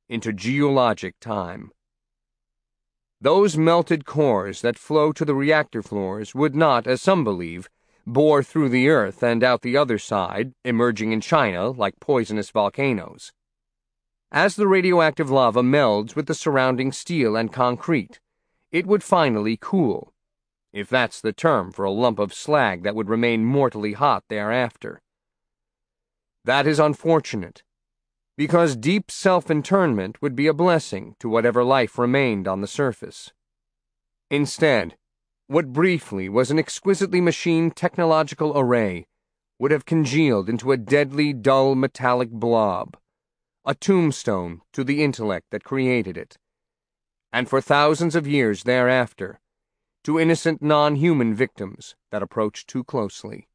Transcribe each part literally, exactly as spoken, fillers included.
into geologic time. Those melted cores that flow to the reactor floors would not, as some believe, bore through the earth and out the other side, emerging in China like poisonous volcanoes. As the radioactive lava melds with the surrounding steel and concrete, it would finally cool, if that's the term for a lump of slag that would remain mortally hot thereafter. That is unfortunate, because deep self-internment would be a blessing to whatever life remained on the surface. Instead, what briefly was an exquisitely machined technological array would have congealed into a deadly, dull metallic blob, a tombstone to the intellect that created it, and for thousands of years thereafter, to innocent non-human victims that approached too closely.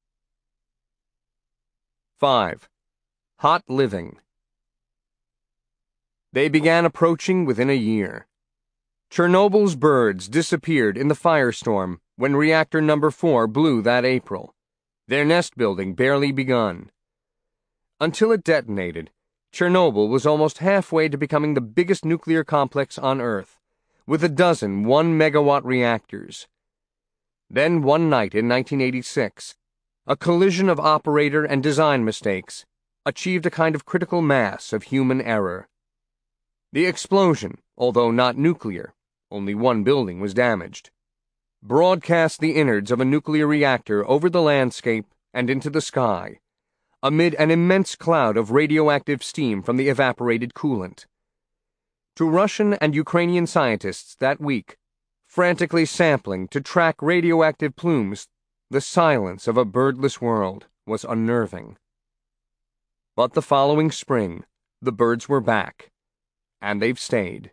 five. Hot living. They began approaching within a year. Chernobyl's birds disappeared in the firestorm when reactor number four blew that April, their nest building barely begun. Until it detonated, Chernobyl was almost halfway to becoming the biggest nuclear complex on Earth, with a dozen one-megawatt reactors. Then one night in nineteen eighty-six, a collision of operator and design mistakes achieved a kind of critical mass of human error. The explosion, although not nuclear, only one building was damaged, broadcast the innards of a nuclear reactor over the landscape and into the sky, amid an immense cloud of radioactive steam from the evaporated coolant. To Russian and Ukrainian scientists that week, frantically sampling to track radioactive plumes, the silence of a birdless world was unnerving. But the following spring, the birds were back, and they've stayed.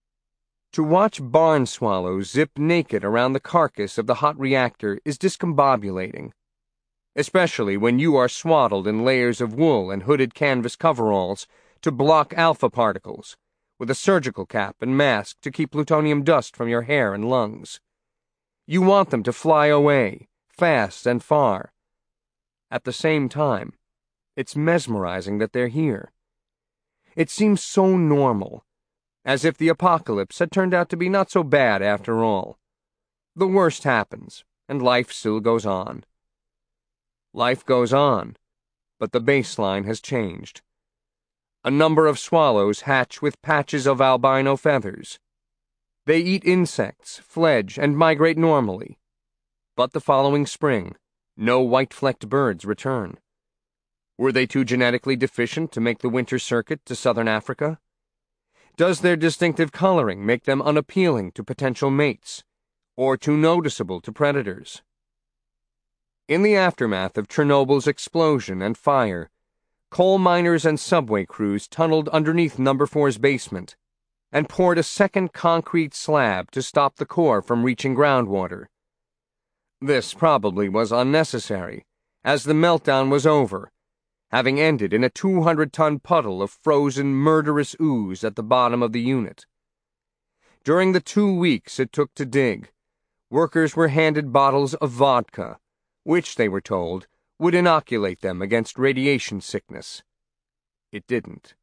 To watch barn swallows zip naked around the carcass of the hot reactor is discombobulating, especially when you are swaddled in layers of wool and hooded canvas coveralls to block alpha particles, with a surgical cap and mask to keep plutonium dust from your hair and lungs. You want them to fly away, fast and far. At the same time, it's mesmerizing that they're here. It seems so normal, as if the apocalypse had turned out to be not so bad after all. The worst happens, and life still goes on. Life goes on, but the baseline has changed. A number of swallows hatch with patches of albino feathers. They eat insects, fledge, and migrate normally. But the following spring, no white-flecked birds return. Were they too genetically deficient to make the winter circuit to southern Africa? Does their distinctive coloring make them unappealing to potential mates, or too noticeable to predators? In the aftermath of Chernobyl's explosion and fire, coal miners and subway crews tunneled underneath number four's basement and poured a second concrete slab to stop the core from reaching groundwater. This probably was unnecessary, as the meltdown was over, having ended in a two hundred ton puddle of frozen, murderous ooze at the bottom of the unit. During the two weeks it took to dig, workers were handed bottles of vodka, which, they were told, would inoculate them against radiation sickness. It didn't.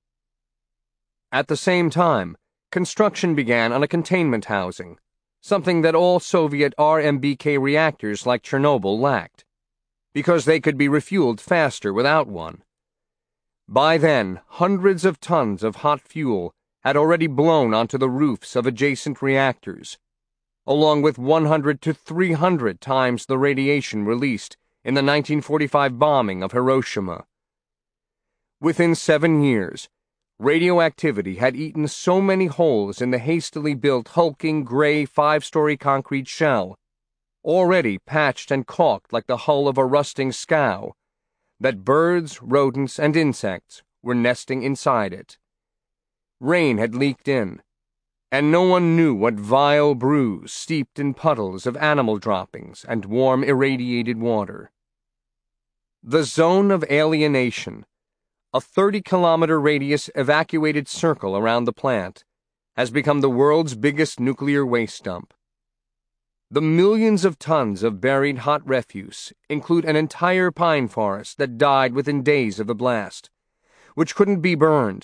At the same time, construction began on a containment housing, something that all Soviet R M B K reactors like Chernobyl lacked, because they could be refueled faster without one. By then, hundreds of tons of hot fuel had already blown onto the roofs of adjacent reactors, along with one hundred to three hundred times the radiation released in the nineteen forty-five bombing of Hiroshima. Within seven years, radioactivity had eaten so many holes in the hastily built hulking gray five-story concrete shell, already patched and caulked like the hull of a rusting scow, that birds, rodents, and insects were nesting inside it. Rain had leaked in, and no one knew what vile brews steeped in puddles of animal droppings and warm irradiated water. The zone of alienation, a thirty-kilometer radius evacuated circle around the plant, has become the world's biggest nuclear waste dump. The millions of tons of buried hot refuse include an entire pine forest that died within days of the blast, which couldn't be burned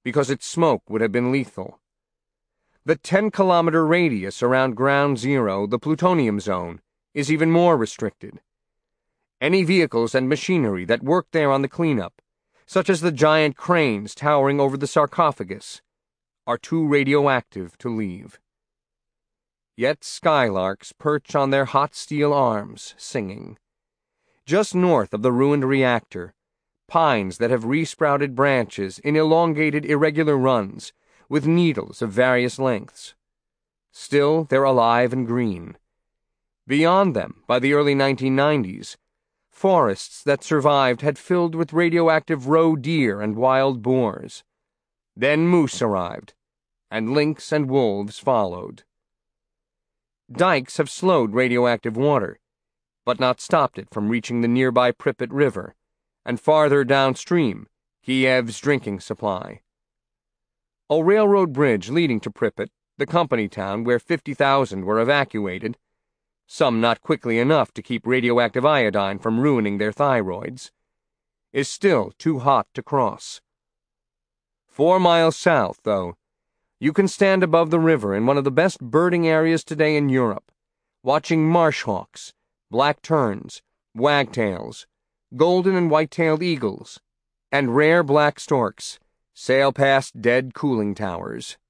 because its smoke would have been lethal. The ten-kilometer radius around Ground Zero, the plutonium zone, is even more restricted. Any vehicles and machinery that work there on the cleanup, such as the giant cranes towering over the sarcophagus, are too radioactive to leave. Yet skylarks perch on their hot steel arms, singing. Just north of the ruined reactor, pines that have resprouted branches in elongated irregular runs, with needles of various lengths. Still, they're alive and green. Beyond them, by the early nineteen nineties, forests that survived had filled with radioactive roe deer and wild boars. Then moose arrived, and lynx and wolves followed. Dikes have slowed radioactive water, but not stopped it from reaching the nearby Pripyat River, and farther downstream, Kiev's drinking supply. A railroad bridge leading to Pripyat, the company town where fifty thousand were evacuated, some not quickly enough to keep radioactive iodine from ruining their thyroids, is still too hot to cross. Four miles south, though, you can stand above the river in one of the best birding areas today in Europe, watching marshhawks, black terns, wagtails, golden and white-tailed eagles, and rare black storks sail past dead cooling towers.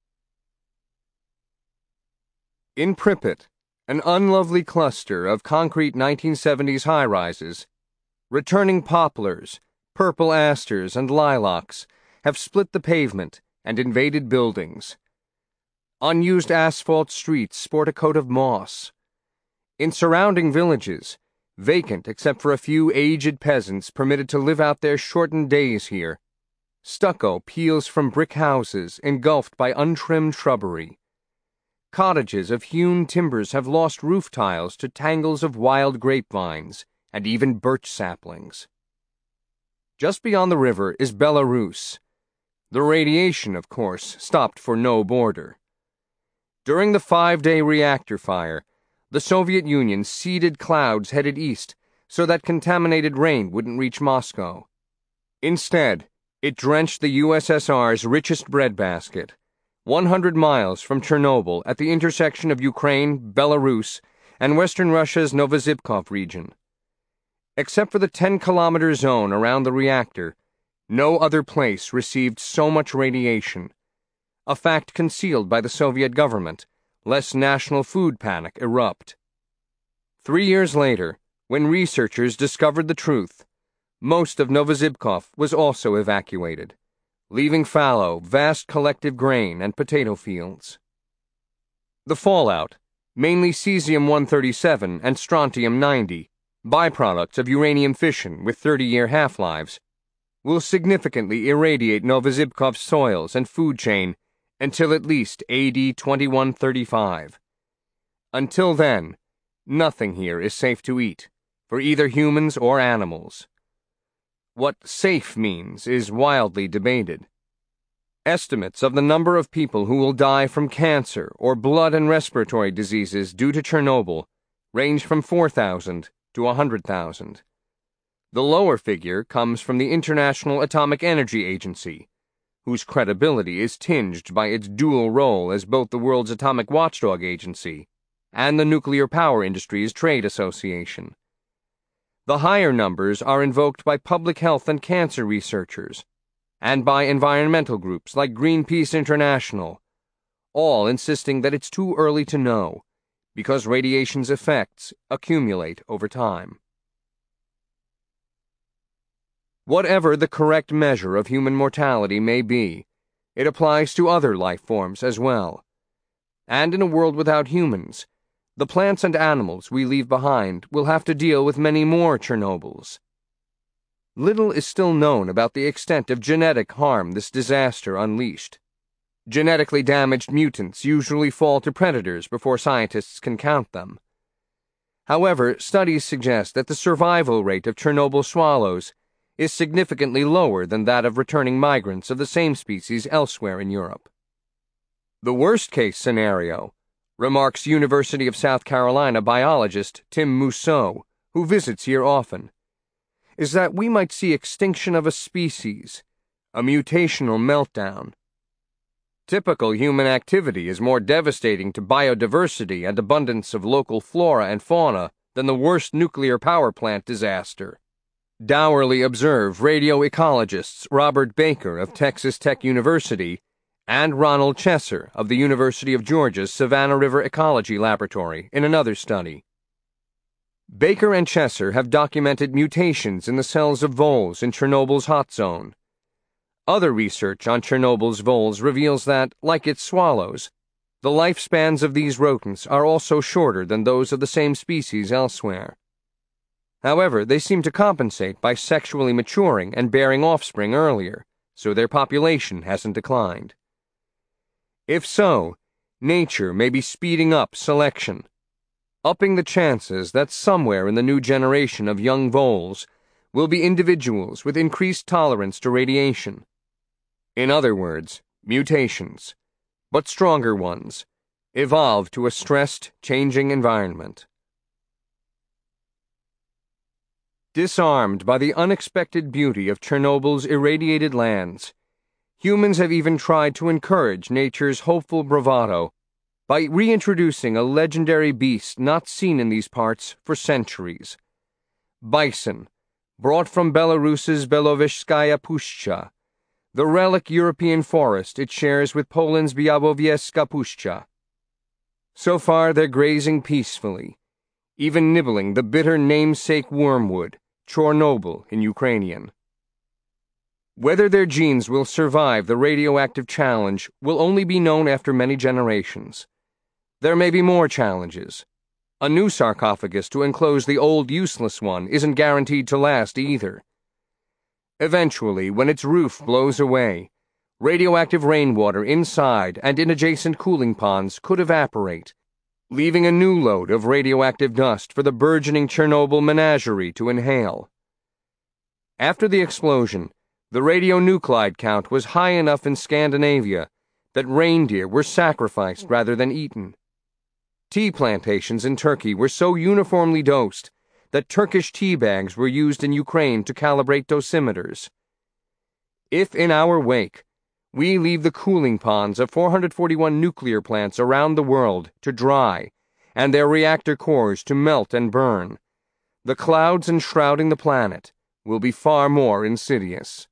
In Pripyat, an unlovely cluster of concrete nineteen seventies high-rises, returning poplars, purple asters, and lilacs have split the pavement and invaded buildings. Unused asphalt streets sport a coat of moss. In surrounding villages, vacant except for a few aged peasants permitted to live out their shortened days here, stucco peels from brick houses engulfed by untrimmed shrubbery. Cottages of hewn timbers have lost roof tiles to tangles of wild grapevines and even birch saplings. Just beyond the river is Belarus. The radiation, of course, stopped for no border. During the five-day reactor fire, the Soviet Union seeded clouds headed east so that contaminated rain wouldn't reach Moscow. Instead, it drenched the U S S R's richest breadbasket, one hundred miles from Chernobyl at the intersection of Ukraine, Belarus, and western Russia's Novosibkov region. Except for the ten-kilometer zone around the reactor, no other place received so much radiation, a fact concealed by the Soviet government, lest national food panic erupt. Three years later, when researchers discovered the truth, most of Novosibkov was also evacuated, leaving fallow vast collective grain and potato fields. The fallout, mainly cesium one thirty-seven and strontium ninety, byproducts of uranium fission with thirty-year half-lives, will significantly irradiate Novosibkov's soils and food chain until at least A D twenty-one thirty-five. Until then, nothing here is safe to eat, for either humans or animals. What safe means is wildly debated. Estimates of the number of people who will die from cancer or blood and respiratory diseases due to Chernobyl range from four thousand to one hundred thousand. The lower figure comes from the International Atomic Energy Agency, whose credibility is tinged by its dual role as both the world's atomic watchdog agency and the Nuclear Power Industries Trade Association. The higher numbers are invoked by public health and cancer researchers, and by environmental groups like Greenpeace International, all insisting that it's too early to know, because radiation's effects accumulate over time. Whatever the correct measure of human mortality may be, it applies to other life forms as well. And in a world without humans, the plants and animals we leave behind will have to deal with many more Chernobyls. Little is still known about the extent of genetic harm this disaster unleashed. Genetically damaged mutants usually fall to predators before scientists can count them. However, studies suggest that the survival rate of Chernobyl swallows is significantly lower than that of returning migrants of the same species elsewhere in Europe. The worst-case scenario, remarks University of South Carolina biologist Tim Mousseau, who visits here often, is that we might see extinction of a species, a mutational meltdown. Typical human activity is more devastating to biodiversity and abundance of local flora and fauna than the worst nuclear power plant disaster. Dourly observe radioecologists Robert Baker of Texas Tech University and Ronald Chesser of the University of Georgia's Savannah River Ecology Laboratory in another study. Baker and Chesser have documented mutations in the cells of voles in Chernobyl's hot zone. Other research on Chernobyl's voles reveals that, like its swallows, the lifespans of these rodents are also shorter than those of the same species elsewhere. However, they seem to compensate by sexually maturing and bearing offspring earlier, so their population hasn't declined. If so, nature may be speeding up selection, upping the chances that somewhere in the new generation of young voles will be individuals with increased tolerance to radiation. In other words, mutations, but stronger ones, evolve to a stressed, changing environment. Disarmed by the unexpected beauty of Chernobyl's irradiated lands, humans have even tried to encourage nature's hopeful bravado by reintroducing a legendary beast not seen in these parts for centuries. Bison, brought from Belarus's Belovezhskaya Puszcza, the relic European forest it shares with Poland's Białowieska Puszcza. So far they're grazing peacefully, even nibbling the bitter namesake wormwood, Chornobyl in Ukrainian. Whether their genes will survive the radioactive challenge will only be known after many generations. There may be more challenges. A new sarcophagus to enclose the old useless one isn't guaranteed to last either. Eventually, when its roof blows away, radioactive rainwater inside and in adjacent cooling ponds could evaporate, leaving a new load of radioactive dust for the burgeoning Chernobyl menagerie to inhale. After the explosion, the radionuclide count was high enough in Scandinavia that reindeer were sacrificed rather than eaten. Tea plantations in Turkey were so uniformly dosed that Turkish tea bags were used in Ukraine to calibrate dosimeters. If in our wake, we leave the cooling ponds of four hundred forty-one nuclear plants around the world to dry and their reactor cores to melt and burn, the clouds enshrouding the planet will be far more insidious.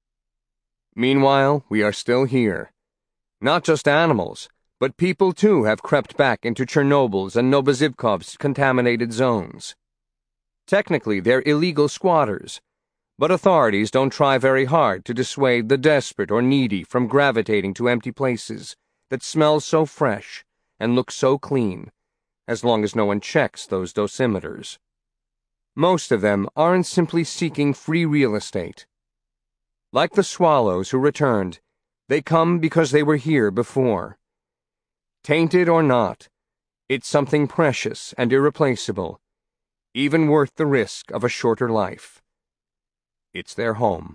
Meanwhile, we are still here. Not just animals, but people too have crept back into Chernobyl's and Novosibkov's contaminated zones. Technically, they're illegal squatters, but authorities don't try very hard to dissuade the desperate or needy from gravitating to empty places that smell so fresh and look so clean, as long as no one checks those dosimeters. Most of them aren't simply seeking free real estate. Like the swallows who returned, they come because they were here before. Tainted or not, it's something precious and irreplaceable, even worth the risk of a shorter life. It's their home.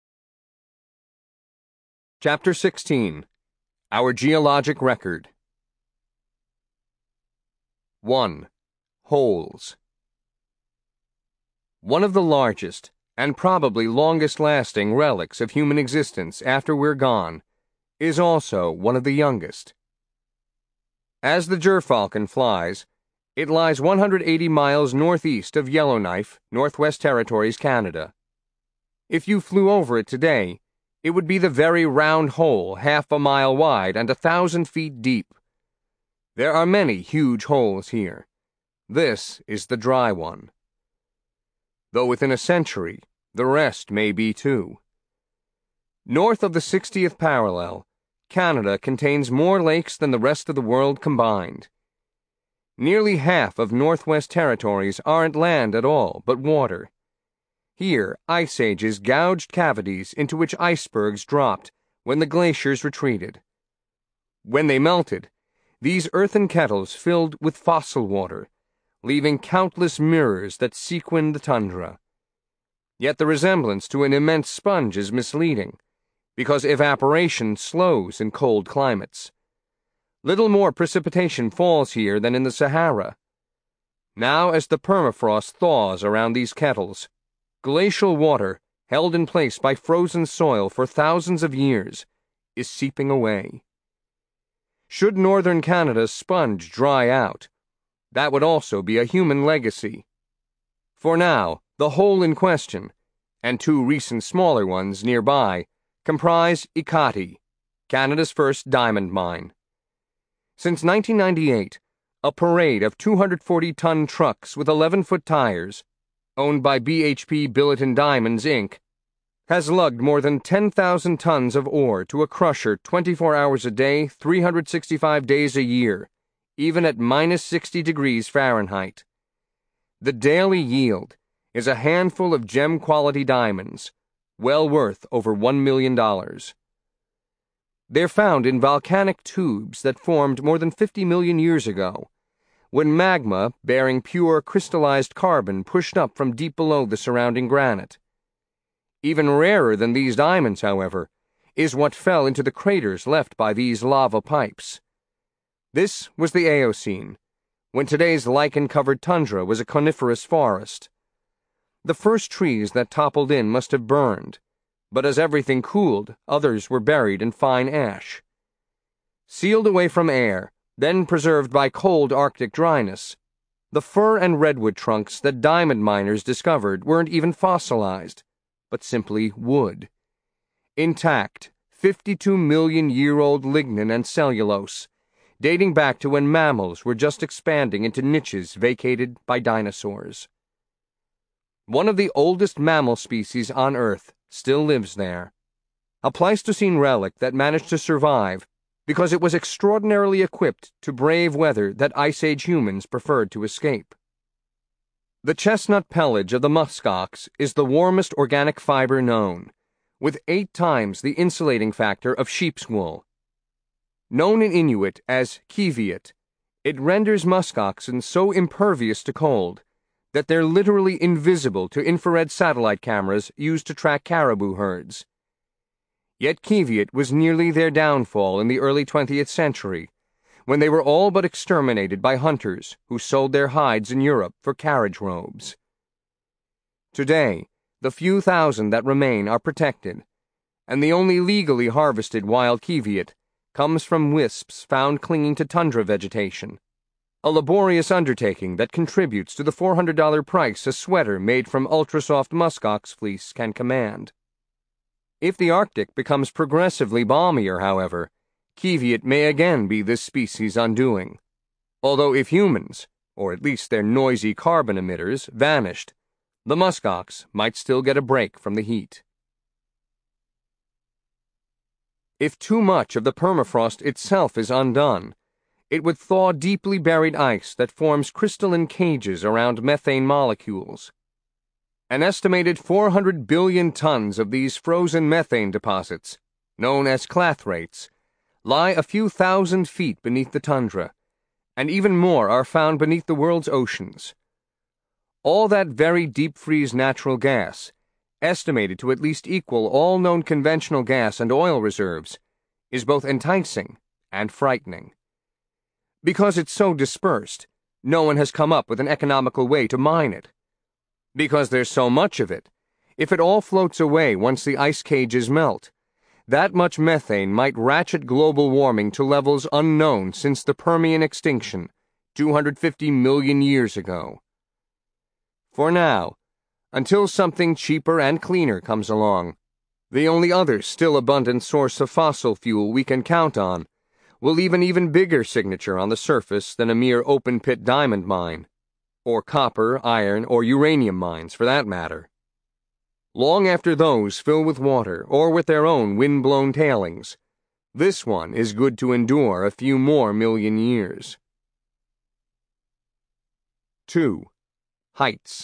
Chapter sixteen. Our Geologic Record. one. Holes. One of the largest, and probably longest-lasting relics of human existence after we're gone, is also one of the youngest. As the Gerfalcon flies, it lies one hundred eighty miles northeast of Yellowknife, Northwest Territories, Canada. If you flew over it today, it would be the very round hole half a mile wide and a thousand feet deep. There are many huge holes here. This is the dry one. Though within a century, the rest may be too. North of the sixtieth parallel, Canada contains more lakes than the rest of the world combined. Nearly half of Northwest Territories aren't land at all, but water. Here, ice ages gouged cavities into which icebergs dropped when the glaciers retreated. When they melted, these earthen kettles filled with fossil water, leaving countless mirrors that sequin the tundra. Yet the resemblance to an immense sponge is misleading, because evaporation slows in cold climates. Little more precipitation falls here than in the Sahara. Now, as the permafrost thaws around these kettles, glacial water held in place by frozen soil for thousands of years, is seeping away. Should northern Canada's sponge dry out, that would also be a human legacy. For now, the hole in question, and two recent smaller ones nearby, comprise Ekati, Canada's first diamond mine. Since nineteen ninety-eight, a parade of two hundred forty ton trucks with eleven-foot tires, owned by B H P Billiton Diamonds, Incorporated, has lugged more than ten thousand tons of ore to a crusher twenty-four hours a day, three hundred sixty-five days a year, even at minus sixty degrees Fahrenheit. The daily yield is a handful of gem-quality diamonds, well worth over one million dollars. They're found in volcanic tubes that formed more than fifty million years ago, when magma bearing pure crystallized carbon pushed up from deep below the surrounding granite. Even rarer than these diamonds, however, is what fell into the craters left by these lava pipes. This was the Eocene, when today's lichen-covered tundra was a coniferous forest. The first trees that toppled in must have burned, but as everything cooled, others were buried in fine ash. Sealed away from air, then preserved by cold Arctic dryness, the fir and redwood trunks that diamond miners discovered weren't even fossilized, but simply wood. Intact, fifty-two million year old lignin and cellulose, dating back to when mammals were just expanding into niches vacated by dinosaurs. One of the oldest mammal species on Earth still lives there, a Pleistocene relic that managed to survive because it was extraordinarily equipped to brave weather that Ice Age humans preferred to escape. The chestnut pelage of the muskox is the warmest organic fiber known, with eight times the insulating factor of sheep's wool. Known in Inuit as kiviat, it renders muskoxen so impervious to cold that they're literally invisible to infrared satellite cameras used to track caribou herds. Yet kiviat was nearly their downfall in the early twentieth century, when they were all but exterminated by hunters who sold their hides in Europe for carriage robes. Today, the few thousand that remain are protected, and the only legally harvested wild kiviat comes from wisps found clinging to tundra vegetation, a laborious undertaking that contributes to the four hundred dollars price a sweater made from ultra-soft muskox fleece can command. If the Arctic becomes progressively balmier, however, kiviat may again be this species' undoing. Although if humans, or at least their noisy carbon emitters, vanished, the muskox might still get a break from the heat. If too much of the permafrost itself is undone, it would thaw deeply buried ice that forms crystalline cages around methane molecules. An estimated four hundred billion tons of these frozen methane deposits, known as clathrates, lie a few thousand feet beneath the tundra, and even more are found beneath the world's oceans. All that very deep-freeze natural gas, estimated to at least equal all known conventional gas and oil reserves, is both enticing and frightening. Because it's so dispersed, no one has come up with an economical way to mine it. Because there's so much of it, if it all floats away once the ice cages melt, that much methane might ratchet global warming to levels unknown since the Permian extinction, two hundred fifty million years ago. For now, until something cheaper and cleaner comes along, the only other still abundant source of fossil fuel we can count on will leave an even bigger signature on the surface than a mere open-pit diamond mine, or copper, iron, or uranium mines for that matter. Long after those fill with water or with their own wind-blown tailings, this one is good to endure a few more million years. two. Heights.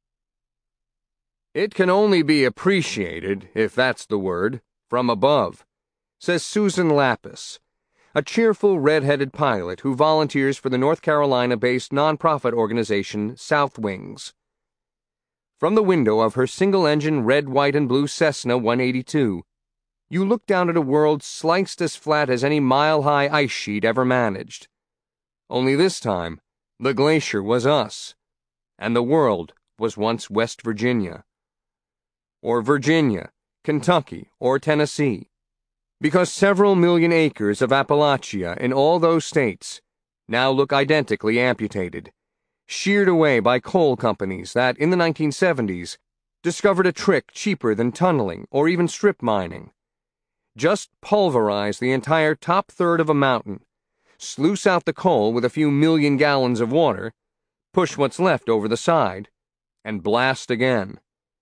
It can only be appreciated, if that's the word, from above, says Susan Lapis, a cheerful red-headed pilot who volunteers for the North Carolina-based nonprofit organization South Wings. From the window of her single-engine red, white, and blue Cessna one eighty-two, you look down at a world sliced as flat as any mile-high ice sheet ever managed. Only this time, the glacier was us, and the world was once West Virginia. or Virginia, Kentucky, or Tennessee, because several million acres of Appalachia in all those states now look identically amputated, sheared away by coal companies that, in the nineteen seventies, discovered a trick cheaper than tunneling or even strip mining. Just pulverize the entire top third of a mountain, sluice out the coal with a few million gallons of water, push what's left over the side, and blast again.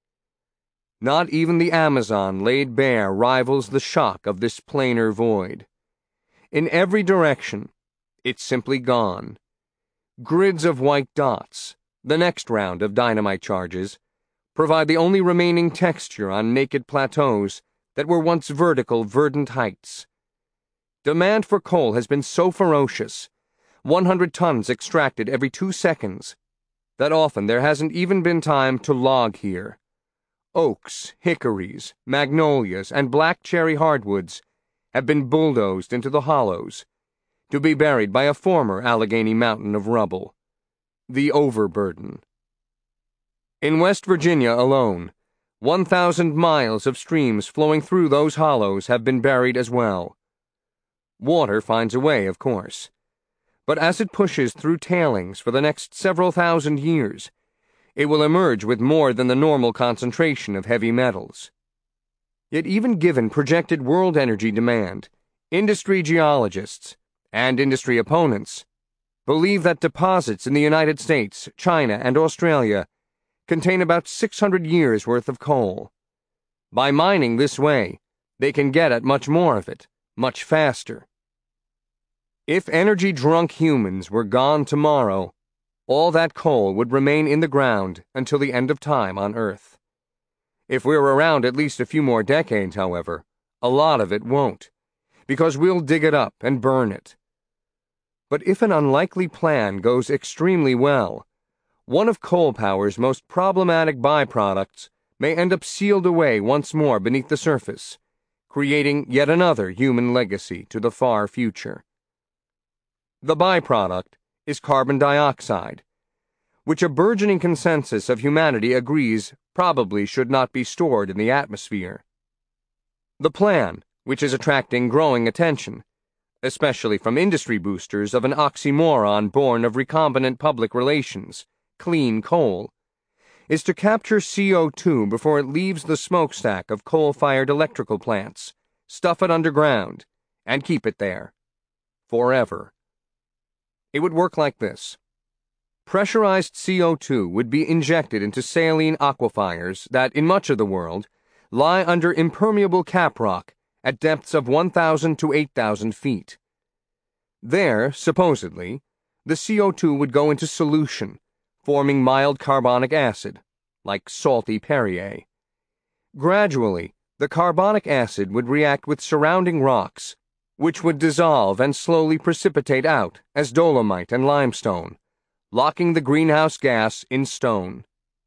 Not even the Amazon laid bare rivals the shock of this planar void. In every direction, it's simply gone. Grids of white dots, the next round of dynamite charges, provide the only remaining texture on naked plateaus that were once vertical, verdant heights. Demand for coal has been so ferocious, one hundred tons extracted every two seconds, that often there hasn't even been time to log here. Oaks, hickories, magnolias, and black cherry hardwoods have been bulldozed into the hollows, to be buried by a former Allegheny mountain of rubble, the overburden. In West Virginia alone, one thousand miles of streams flowing through those hollows have been buried as well. Water finds a way, of course, but as it pushes through tailings for the next several thousand years, it will emerge with more than the normal concentration of heavy metals. Yet even given projected world energy demand, industry geologists and industry opponents believe that deposits in the United States, China, and Australia contain about six hundred years' worth of coal. By mining this way, they can get at much more of it, much faster. If energy-drunk humans were gone tomorrow, all that coal would remain in the ground until the end of time on Earth. If we're around at least a few more decades, however, a lot of it won't, because we'll dig it up and burn it. But if an unlikely plan goes extremely well, one of coal power's most problematic byproducts may end up sealed away once more beneath the surface, creating yet another human legacy to the far future. The byproduct is carbon dioxide, which a burgeoning consensus of humanity agrees probably should not be stored in the atmosphere. The plan, which is attracting growing attention, especially from industry boosters of an oxymoron born of recombinant public relations, clean coal, is to capture C O two before it leaves the smokestack of coal-fired electrical plants, stuff it underground, and keep it there. Forever. It would work like this. Pressurized C O two would be injected into saline aquifers that, in much of the world, lie under impermeable caprock at depths of one thousand to eight thousand feet. There, supposedly, the C O two would go into solution, forming mild carbonic acid, like salty Perrier. Gradually, the carbonic acid would react with surrounding rocks, which would dissolve and slowly precipitate out as dolomite and limestone, locking the greenhouse gas in stone.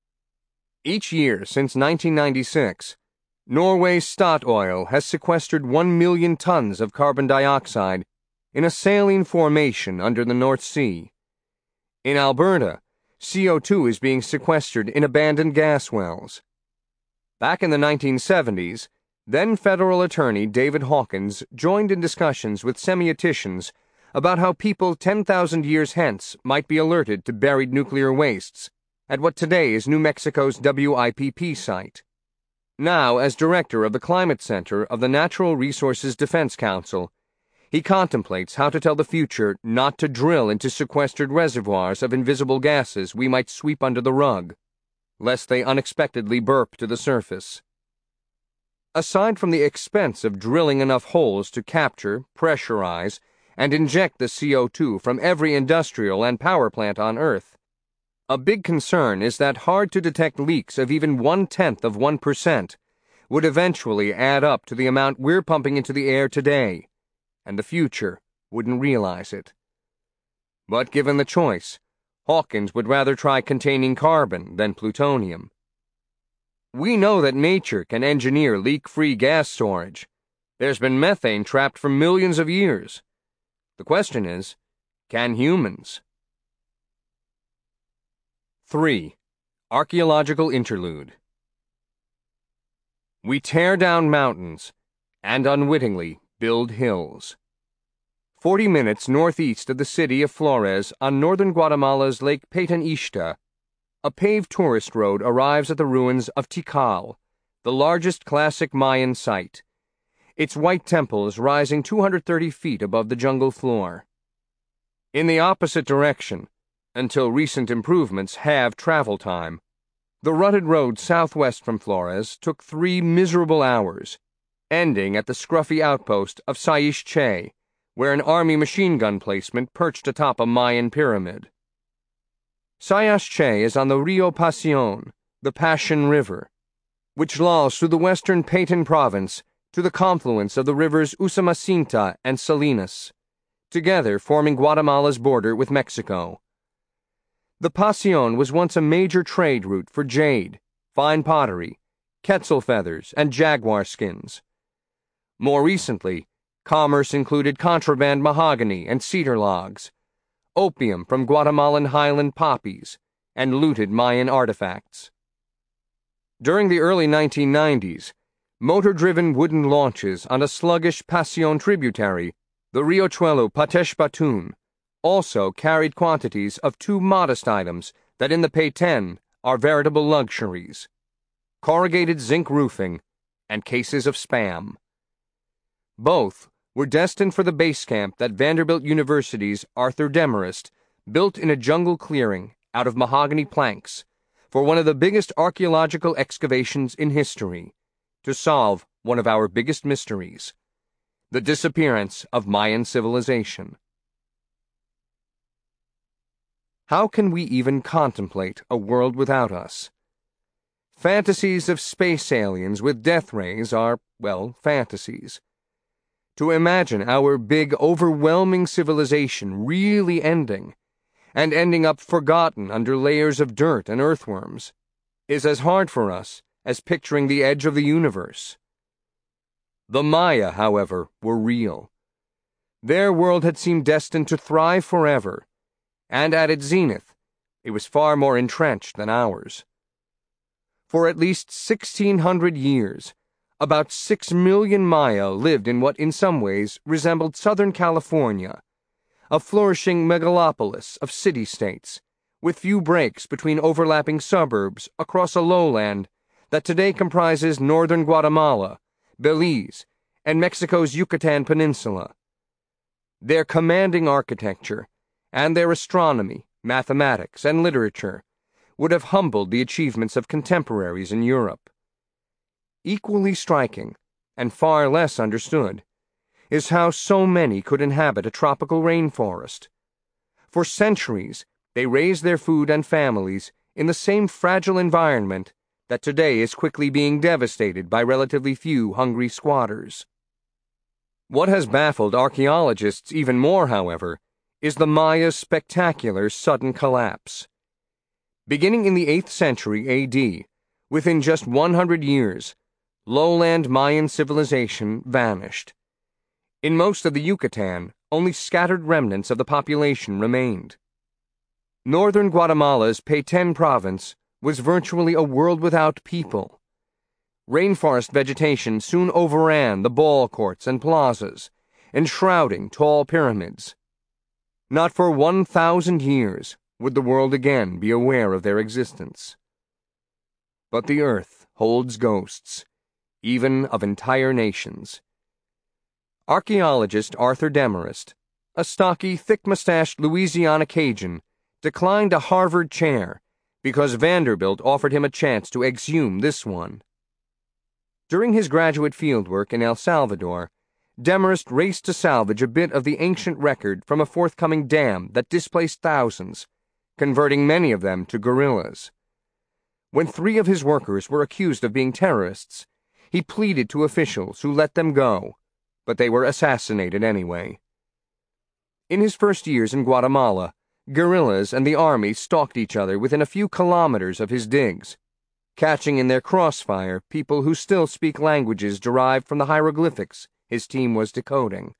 Each year since nineteen ninety-six, Norway's Statoil has sequestered one million tons of carbon dioxide in a saline formation under the North Sea. In Alberta, C O two is being sequestered in abandoned gas wells. Back in the nineteen seventies, then federal attorney David Hawkins joined in discussions with semioticians about how people ten thousand years hence might be alerted to buried nuclear wastes at what today is New Mexico's W I P P site. Now, as director of the Climate Center of the Natural Resources Defense Council, he contemplates how to tell the future not to drill into sequestered reservoirs of invisible gases we might sweep under the rug, lest they unexpectedly burp to the surface. Aside from the expense of drilling enough holes to capture, pressurize, and inject the C O two from every industrial and power plant on Earth, a big concern is that hard-to-detect leaks of even one-tenth of one percent would eventually add up to the amount we're pumping into the air today, and the future wouldn't realize it. But given the choice, Hawkins would rather try containing carbon than plutonium. We know that nature can engineer leak-free gas storage. There's been methane trapped for millions of years. The question is, can humans? three. Archaeological Interlude. We tear down mountains and unwittingly build hills. Forty minutes northeast of the city of Flores on northern Guatemala's Lake Paytan Ixta, a paved tourist road arrives at the ruins of Tikal, the largest classic Mayan site, its white temples rising two hundred thirty feet above the jungle floor. In the opposite direction, until recent improvements halved travel time, the rutted road southwest from Flores took three miserable hours, ending at the scruffy outpost of Saish Che, where an army machine gun placement perched atop a Mayan pyramid. Saish Che is on the Rio Pasión, the Passion River, which lolls through the western Paytan province to the confluence of the rivers Usumacinta and Salinas, together forming Guatemala's border with Mexico. The Pasión was once a major trade route for jade, fine pottery, quetzal feathers, and jaguar skins. More recently, commerce included contraband mahogany and cedar logs, opium from Guatemalan highland poppies, and looted Mayan artifacts. During the early nineteen nineties, motor-driven wooden launches on a sluggish Pasión tributary, the Riachuelo Patexpatún, also carried quantities of two modest items that in the Payten are veritable luxuries: corrugated zinc roofing and cases of Spam. Both were destined for the base camp that Vanderbilt University's Arthur Demarest built in a jungle clearing out of mahogany planks for one of the biggest archaeological excavations in history, to solve one of our biggest mysteries: the disappearance of Mayan civilization. How can we even contemplate a world without us? Fantasies of space aliens with death rays are, well, fantasies. To imagine our big, overwhelming civilization really ending, and ending up forgotten under layers of dirt and earthworms, is as hard for us as picturing the edge of the universe. The Maya, however, were real. Their world had seemed destined to thrive forever, and at its zenith, it was far more entrenched than ours. For at least sixteen hundred years, about six million Maya lived in what in some ways resembled Southern California, a flourishing megalopolis of city-states, with few breaks between overlapping suburbs across a lowland that today comprises northern Guatemala, Belize, and Mexico's Yucatan Peninsula. Their commanding architecture, and their astronomy, mathematics, and literature would have humbled the achievements of contemporaries in Europe. Equally striking, and far less understood, is how so many could inhabit a tropical rainforest. For centuries, they raised their food and families in the same fragile environment that today is quickly being devastated by relatively few hungry squatters. What has baffled archaeologists even more, however, is the Maya's spectacular sudden collapse. Beginning in the eighth century A D, within just one hundred years, lowland Mayan civilization vanished. In most of the Yucatan, only scattered remnants of the population remained. Northern Guatemala's Payten province was virtually a world without people. Rainforest vegetation soon overran the ball courts and plazas, enshrouding tall pyramids. Not for one thousand years would the world again be aware of their existence. But the earth holds ghosts, even of entire nations. Archaeologist Arthur Demarest, a stocky, thick-mustached Louisiana Cajun, declined a Harvard chair because Vanderbilt offered him a chance to exhume this one. During his graduate fieldwork in El Salvador, Demarest raced to salvage a bit of the ancient record from a forthcoming dam that displaced thousands, converting many of them to guerrillas. When three of his workers were accused of being terrorists, he pleaded to officials who let them go, but they were assassinated anyway. In his first years in Guatemala, guerrillas and the army stalked each other within a few kilometers of his digs, catching in their crossfire people who still speak languages derived from the hieroglyphics his team was decoding.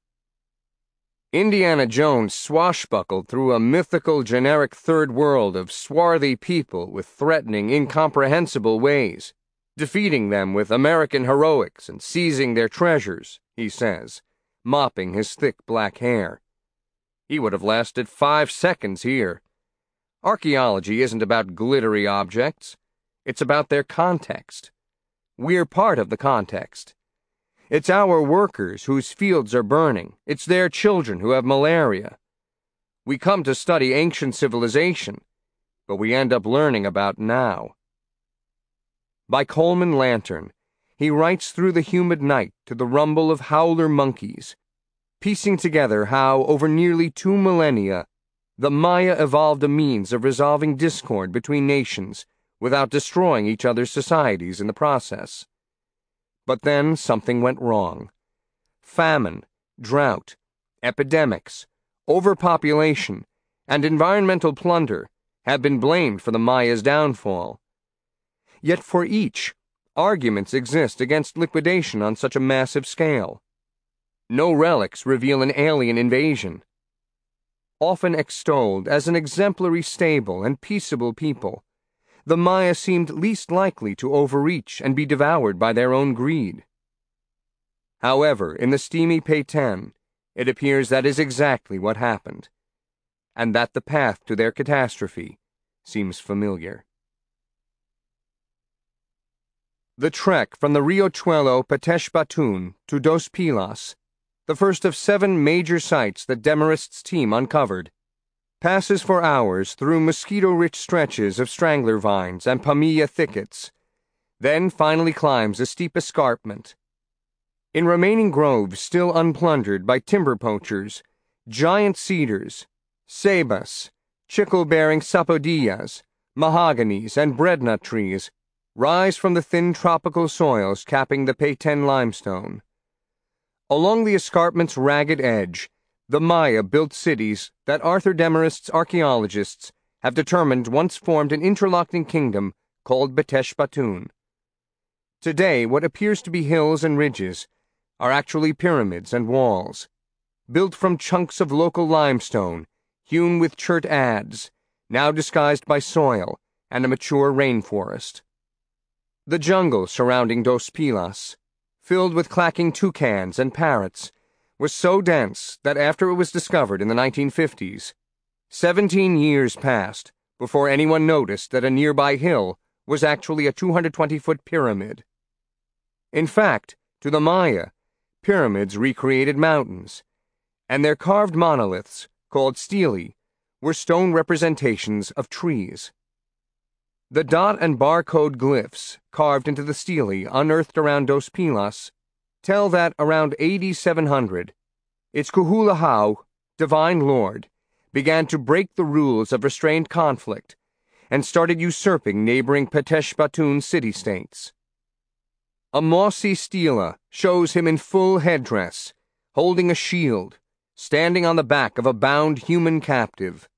Indiana Jones swashbuckled through a mythical generic third world of swarthy people with threatening, incomprehensible ways, defeating them with American heroics and seizing their treasures, he says, mopping his thick black hair. He would have lasted five seconds here. Archaeology isn't about glittery objects. It's about their context. We're part of the context. It's our workers whose fields are burning. It's their children who have malaria. We come to study ancient civilization, but we end up learning about now. By Coleman Lantern, he writes through the humid night to the rumble of howler monkeys, piecing together how, over nearly two millennia, the Maya evolved a means of resolving discord between nations without destroying each other's societies in the process. But then something went wrong. Famine, drought, epidemics, overpopulation, and environmental plunder have been blamed for the Maya's downfall. Yet for each, arguments exist against liquidation on such a massive scale. No relics reveal an alien invasion. Often extolled as an exemplary, stable, and peaceable people, the Maya seemed least likely to overreach and be devoured by their own greed. However, in the steamy Petén, it appears that is exactly what happened, and that the path to their catastrophe seems familiar. The trek from the Riachuelo Petesh Batun to Dos Pilas, the first of seven major sites that Demarest's team uncovered, passes for hours through mosquito-rich stretches of strangler vines and palmilla thickets, then finally climbs a steep escarpment. In remaining groves still unplundered by timber poachers, giant cedars, cebas, chicle-bearing sapodillas, mahoganies, and breadnut trees rise from the thin tropical soils capping the Petén limestone. Along the escarpment's ragged edge, the Maya built cities that Arthur Demarest's archaeologists have determined once formed an interlocking kingdom called Petesh Batun. Today, what appears to be hills and ridges are actually pyramids and walls, built from chunks of local limestone, hewn with chert adze, now disguised by soil and a mature rainforest. The jungle surrounding Dos Pilas, filled with clacking toucans and parrots, was so dense that after it was discovered in the nineteen fifties, seventeen years passed before anyone noticed that a nearby hill was actually a two hundred twenty foot pyramid. In fact, to the Maya, pyramids recreated mountains, and their carved monoliths, called stelae, were stone representations of trees. The dot and barcode glyphs carved into the stelae unearthed around Dos Pilas tell that around A D seven hundred, its Cuhulahau, divine lord, began to break the rules of restrained conflict and started usurping neighboring Petesh Batun city-states. A mossy stela shows him in full headdress, holding a shield, standing on the back of a bound human captive.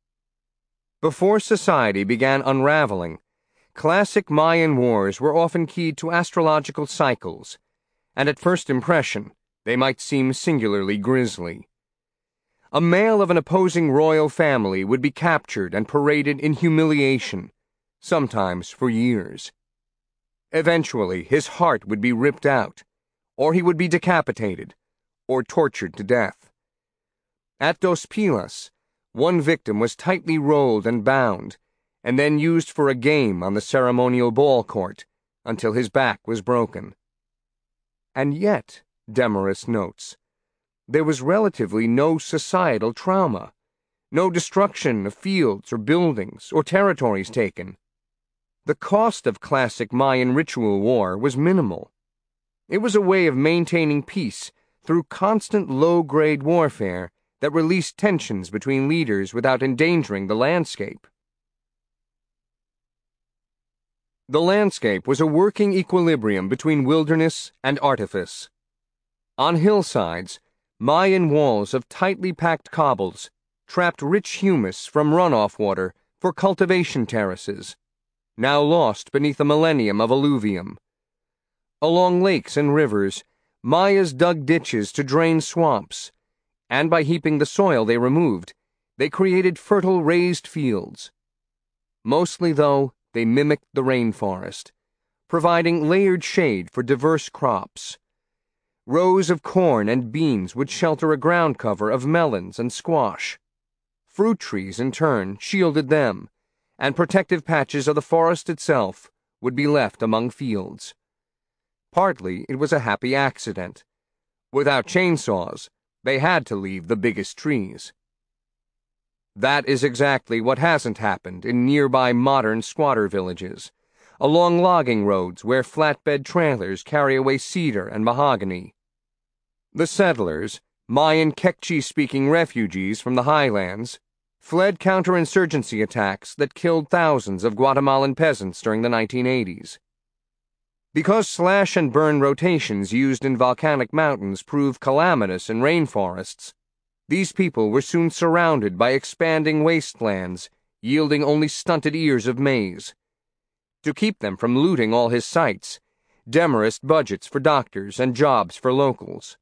Before society began unraveling, classic Mayan wars were often keyed to astrological cycles, and at first impression, they might seem singularly grisly. A male of an opposing royal family would be captured and paraded in humiliation, sometimes for years. Eventually, his heart would be ripped out, or he would be decapitated, or tortured to death. At Dos Pilas, one victim was tightly rolled and bound, and then used for a game on the ceremonial ball court until his back was broken. And yet, Demarest notes, there was relatively no societal trauma, no destruction of fields or buildings or territories taken. The cost of classic Mayan ritual war was minimal. It was a way of maintaining peace through constant low-grade warfare that released tensions between leaders without endangering the landscape. The landscape was a working equilibrium between wilderness and artifice. On hillsides, Mayan walls of tightly packed cobbles trapped rich humus from runoff water for cultivation terraces, now lost beneath a millennium of alluvium. Along lakes and rivers, Mayas dug ditches to drain swamps, and by heaping the soil they removed, they created fertile raised fields. Mostly, though, they mimicked the rainforest, providing layered shade for diverse crops. Rows of corn and beans would shelter a ground cover of melons and squash. Fruit trees, in turn, shielded them, and protective patches of the forest itself would be left among fields. Partly it was a happy accident. Without chainsaws, they had to leave the biggest trees. That is exactly what hasn't happened in nearby modern squatter villages, along logging roads where flatbed trailers carry away cedar and mahogany. The settlers, Mayan Kekchi-speaking refugees from the highlands, fled counterinsurgency attacks that killed thousands of Guatemalan peasants during the nineteen eighties. Because slash-and-burn rotations used in volcanic mountains proved calamitous in rainforests, these people were soon surrounded by expanding wastelands, yielding only stunted ears of maize. To keep them from looting all his sites, Demarest budgets for doctors and jobs for locals.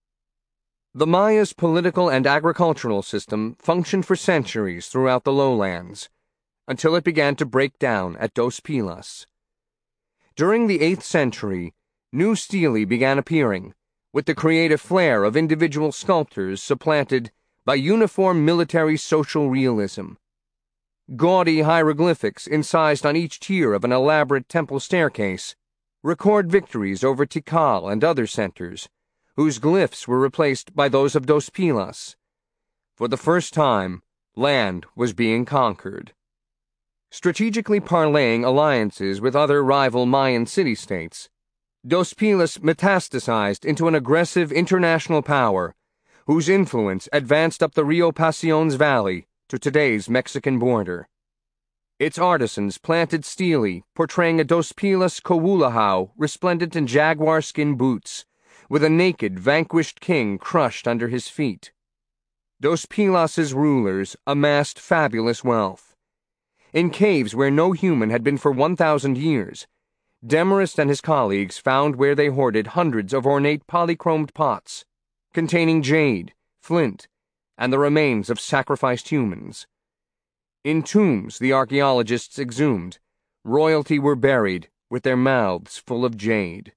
The Mayas' political and agricultural system functioned for centuries throughout the lowlands, until it began to break down at Dos Pilas. During the eighth century, new stelae began appearing, with the creative flair of individual sculptors supplanted by uniform military social realism. Gaudy hieroglyphics incised on each tier of an elaborate temple staircase record victories over Tikal and other centers, whose glyphs were replaced by those of Dos Pilas. For the first time, land was being conquered. Strategically parlaying alliances with other rival Mayan city-states, Dos Pilas metastasized into an aggressive international power whose influence advanced up the Rio Pasiones Valley to today's Mexican border. Its artisans planted stelae portraying a Dos Pilas Cowoolahau resplendent in jaguar skin boots, with a naked, vanquished king crushed under his feet. Dos Pilas' rulers amassed fabulous wealth. In caves where no human had been for one thousand years, Demarest and his colleagues found where they hoarded hundreds of ornate polychromed pots, containing jade, flint, and the remains of sacrificed humans. In tombs the archaeologists exhumed, royalty were buried with their mouths full of jade.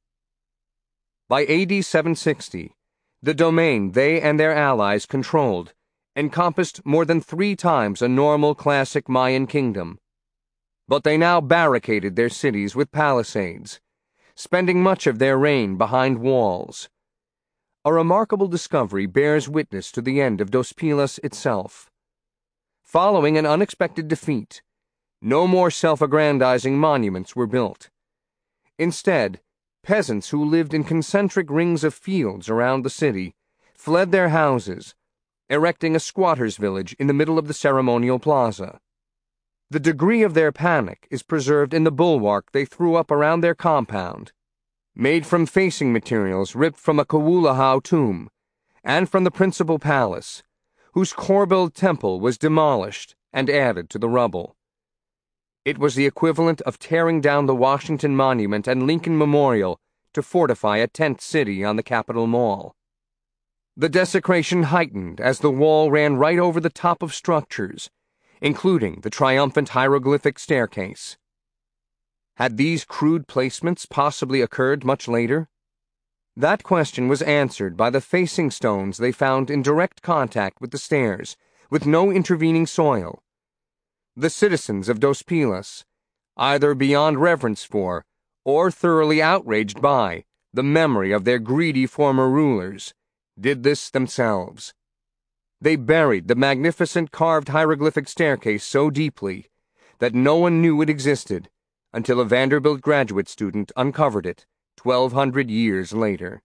By A D seven sixty, the domain they and their allies controlled encompassed more than three times a normal classic Mayan kingdom. But they now barricaded their cities with palisades, spending much of their reign behind walls. A remarkable discovery bears witness to the end of Dos Pilas itself. Following an unexpected defeat, no more self-aggrandizing monuments were built. Instead, peasants who lived in concentric rings of fields around the city fled their houses, erecting a squatters' village in the middle of the ceremonial plaza. The degree of their panic is preserved in the bulwark they threw up around their compound, made from facing materials ripped from a Cowoolahau tomb, and from the principal palace, whose corbelled temple was demolished and added to the rubble. It was the equivalent of tearing down the Washington Monument and Lincoln Memorial to fortify a tent city on the Capitol Mall. The desecration heightened as the wall ran right over the top of structures, including the triumphant hieroglyphic staircase. Had these crude placements possibly occurred much later? That question was answered by the facing stones they found in direct contact with the stairs, with no intervening soil. The citizens of Dos Pilas, either beyond reverence for, or thoroughly outraged by, the memory of their greedy former rulers, did this themselves. They buried the magnificent carved hieroglyphic staircase so deeply that no one knew it existed until a Vanderbilt graduate student uncovered it twelve hundred years later.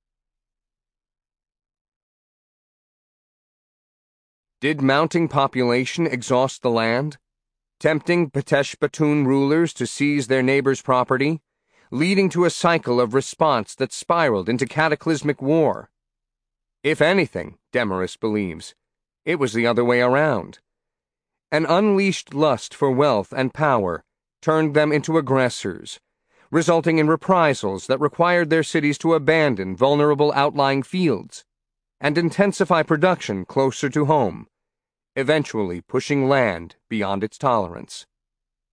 Did mounting population exhaust the land, tempting Patesh Batun rulers to seize their neighbors' property, leading to a cycle of response that spiraled into cataclysmic war? If anything, Demarest believes, it was the other way around. An unleashed lust for wealth and power turned them into aggressors, resulting in reprisals that required their cities to abandon vulnerable outlying fields and intensify production closer to home, eventually pushing land beyond its tolerance.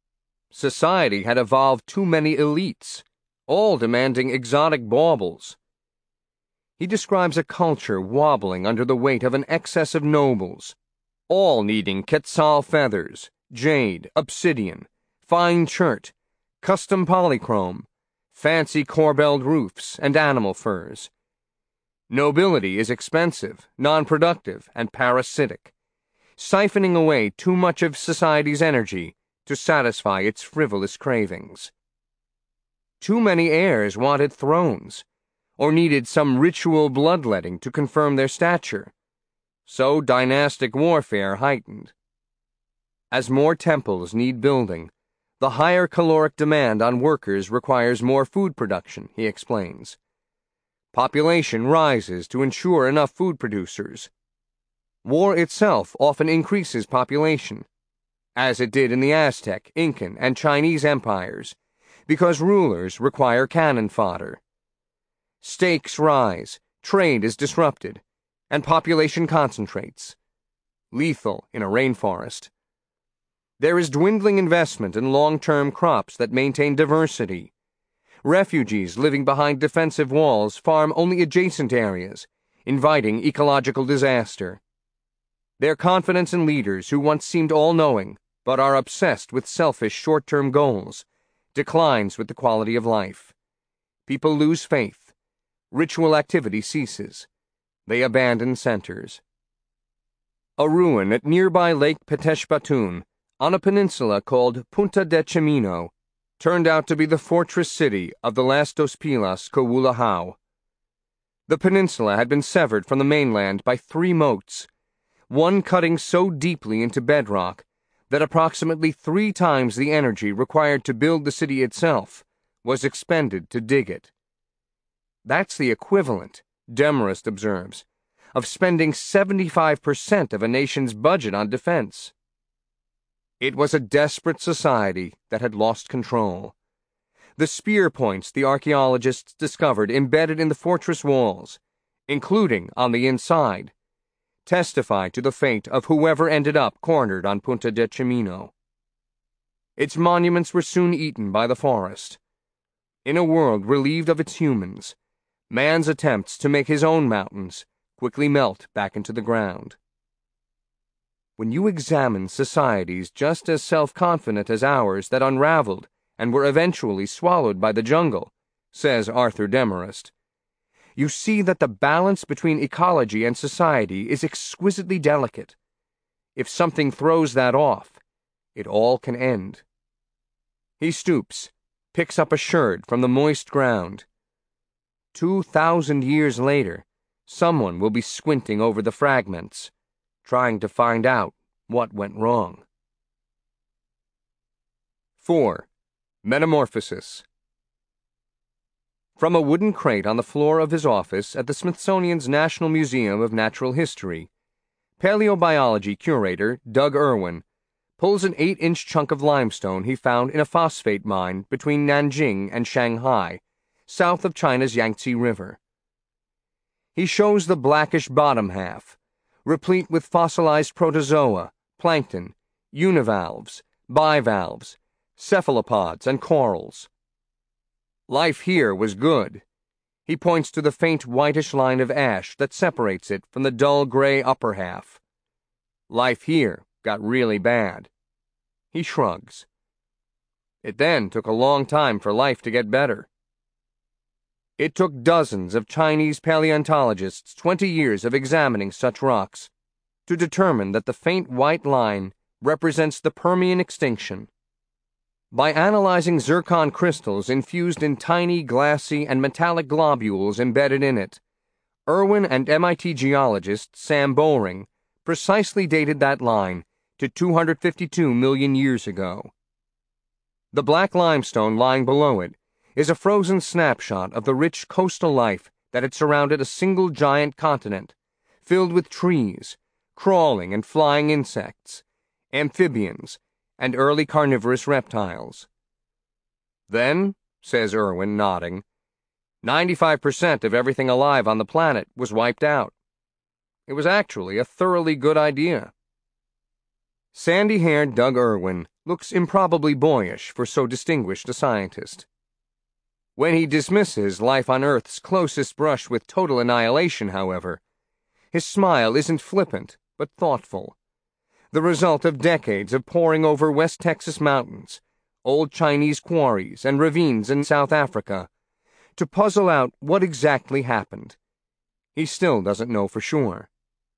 Society had evolved too many elites, all demanding exotic baubles. He describes a culture wobbling under the weight of an excess of nobles, all needing quetzal feathers, jade, obsidian, fine chert, custom polychrome, fancy corbelled roofs, and animal furs. Nobility is expensive, non-productive, and parasitic, siphoning away too much of society's energy to satisfy its frivolous cravings. Too many heirs wanted thrones, or needed some ritual bloodletting to confirm their stature, so dynastic warfare heightened. As more temples need building, the higher caloric demand on workers requires more food production, he explains. Population rises to ensure enough food producers. War itself often increases population, as it did in the Aztec, Incan, and Chinese empires, because rulers require cannon fodder. Stakes rise, trade is disrupted, and population concentrates. Lethal in a rainforest. There is dwindling investment in long-term crops that maintain diversity. Refugees living behind defensive walls farm only adjacent areas, inviting ecological disaster. Their confidence in leaders who once seemed all-knowing, but are obsessed with selfish short-term goals, declines with the quality of life. People lose faith. Ritual activity ceases. They abandon centers. A ruin at nearby Lake Peteshbatun, on a peninsula called Punta de Chimino, turned out to be the fortress city of the Las Dos Pilas Coahuilahau. The peninsula had been severed from the mainland by three moats, one cutting so deeply into bedrock that approximately three times the energy required to build the city itself was expended to dig it. That's the equivalent, Demarest observes, of spending seventy-five percent of a nation's budget on defense. It was a desperate society that had lost control. The spear points the archaeologists discovered embedded in the fortress walls, including on the inside, testify to the fate of whoever ended up cornered on Punta de Chimino. Its monuments were soon eaten by the forest. In a world relieved of its humans, man's attempts to make his own mountains quickly melt back into the ground. When you examine societies just as self-confident as ours that unraveled and were eventually swallowed by the jungle, says Arthur Demarest, you see that the balance between ecology and society is exquisitely delicate. If something throws that off, it all can end. He stoops, picks up a sherd from the moist ground. Two thousand years later, someone will be squinting over the fragments, trying to find out what went wrong. four. Metamorphosis. From a wooden crate on the floor of his office at the Smithsonian's National Museum of Natural History, paleobiology curator Doug Irwin pulls an eight-inch chunk of limestone he found in a phosphate mine between Nanjing and Shanghai, south of China's Yangtze River. He shows the blackish bottom half, replete with fossilized protozoa, plankton, univalves, bivalves, cephalopods, and corals. Life here was good. He points to the faint whitish line of ash that separates it from the dull gray upper half. Life here got really bad. He shrugs. It then took a long time for life to get better. It took dozens of Chinese paleontologists twenty years of examining such rocks to determine that the faint white line represents the Permian extinction. By analyzing zircon crystals infused in tiny glassy and metallic globules embedded in it, Irwin and M I T geologist Sam Bowring precisely dated that line to two hundred fifty-two million years ago. The black limestone lying below it is a frozen snapshot of the rich coastal life that had surrounded a single giant continent, filled with trees, crawling and flying insects, amphibians, and early carnivorous reptiles. Then, says Irwin, nodding, ninety-five percent of everything alive on the planet was wiped out. It was actually a thoroughly good idea. Sandy-haired Doug Irwin looks improbably boyish for so distinguished a scientist. When he dismisses life on Earth's closest brush with total annihilation, however, his smile isn't flippant, but thoughtful, the result of decades of poring over West Texas mountains, old Chinese quarries, and ravines in South Africa, to puzzle out what exactly happened. He still doesn't know for sure.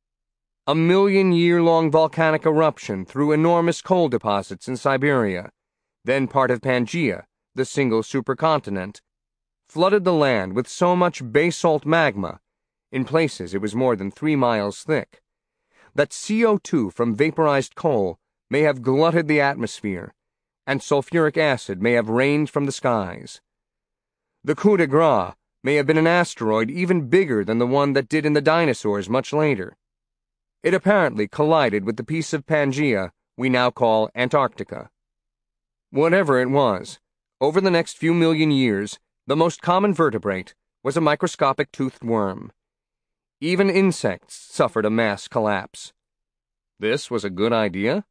A million-year-long volcanic eruption through enormous coal deposits in Siberia, then part of Pangaea, the single supercontinent, flooded the land with so much basalt magma, in places it was more than three miles thick, that C O two from vaporized coal may have glutted the atmosphere, and sulfuric acid may have rained from the skies. The coup de grace may have been an asteroid even bigger than the one that did in the dinosaurs much later. It apparently collided with the piece of Pangaea we now call Antarctica. Whatever it was, over the next few million years, the most common vertebrate was a microscopic toothed worm. Even insects suffered a mass collapse. This was a good idea?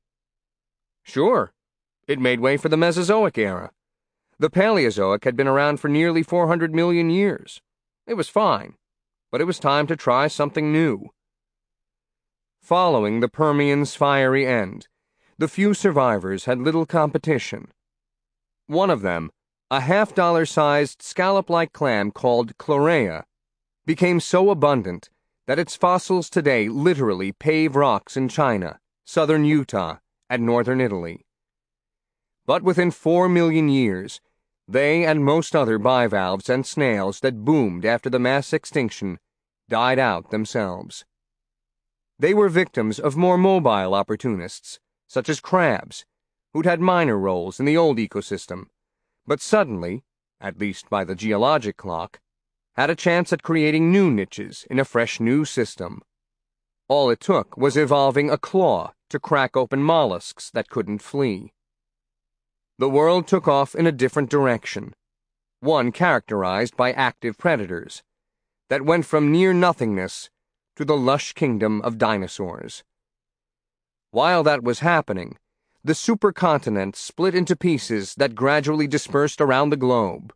Sure. It made way for the Mesozoic era. The Paleozoic had been around for nearly four hundred million years. It was fine, but it was time to try something new. Following the Permian's fiery end, the few survivors had little competition. One of them, a half-dollar-sized scallop-like clam called Chlorea, became so abundant that its fossils today literally pave rocks in China, southern Utah, and northern Italy. But within four million years, they and most other bivalves and snails that boomed after the mass extinction died out themselves. They were victims of more mobile opportunists, such as crabs, who'd had minor roles in the old ecosystem, but suddenly, at least by the geologic clock, had a chance at creating new niches in a fresh new system. All it took was evolving a claw to crack open mollusks that couldn't flee. The world took off in a different direction, one characterized by active predators, that went from near-nothingness to the lush kingdom of dinosaurs. While that was happening, the supercontinent split into pieces that gradually dispersed around the globe.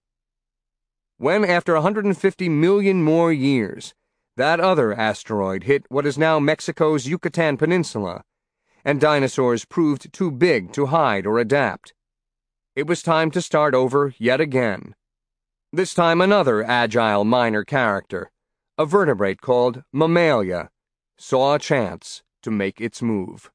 When, after one hundred fifty million more years, that other asteroid hit what is now Mexico's Yucatan Peninsula, and dinosaurs proved too big to hide or adapt, it was time to start over yet again. This time another agile minor character, a vertebrate called Mammalia, saw a chance to make its move.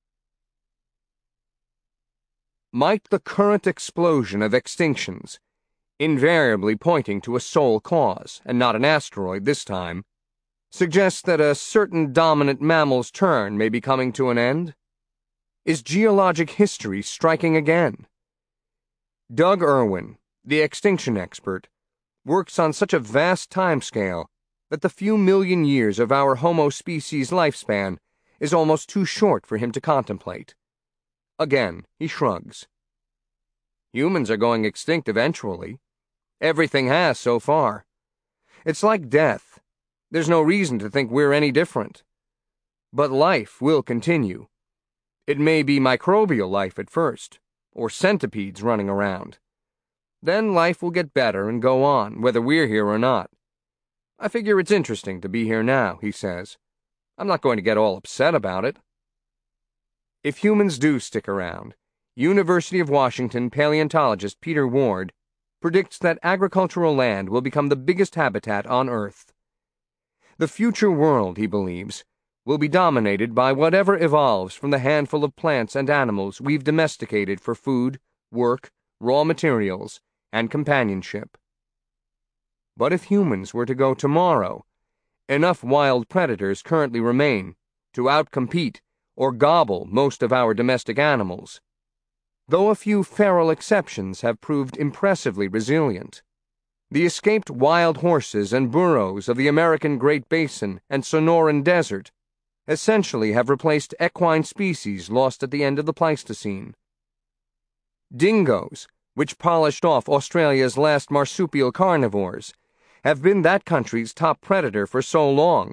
Might the current explosion of extinctions, invariably pointing to a sole cause, and not an asteroid this time, suggest that a certain dominant mammal's turn may be coming to an end? Is geologic history striking again? Doug Irwin, the extinction expert, works on such a vast timescale that the few million years of our Homo species lifespan is almost too short for him to contemplate. Again, he shrugs. Humans are going extinct eventually. Everything has so far. It's like death. There's no reason to think we're any different. But life will continue. It may be microbial life at first, or centipedes running around. Then life will get better and go on, whether we're here or not. I figure it's interesting to be here now, he says. I'm not going to get all upset about it. If humans do stick around, University of Washington paleontologist Peter Ward predicts that agricultural land will become the biggest habitat on Earth. The future world, he believes, will be dominated by whatever evolves from the handful of plants and animals we've domesticated for food, work, raw materials, and companionship. But if humans were to go tomorrow, enough wild predators currently remain to outcompete or gobble most of our domestic animals, though a few feral exceptions have proved impressively resilient. The escaped wild horses and burros of the American Great Basin and Sonoran Desert essentially have replaced equine species lost at the end of the Pleistocene. Dingoes, which polished off Australia's last marsupial carnivores, have been that country's top predator for so long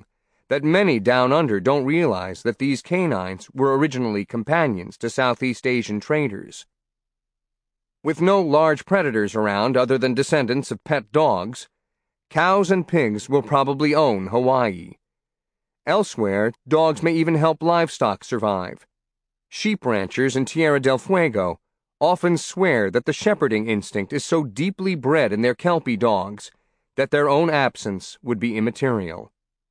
that many down under don't realize that these canines were originally companions to Southeast Asian traders. With no large predators around other than descendants of pet dogs, cows and pigs will probably own Hawaii. Elsewhere, dogs may even help livestock survive. Sheep ranchers in Tierra del Fuego often swear that the shepherding instinct is so deeply bred in their Kelpie dogs that their own absence would be immaterial.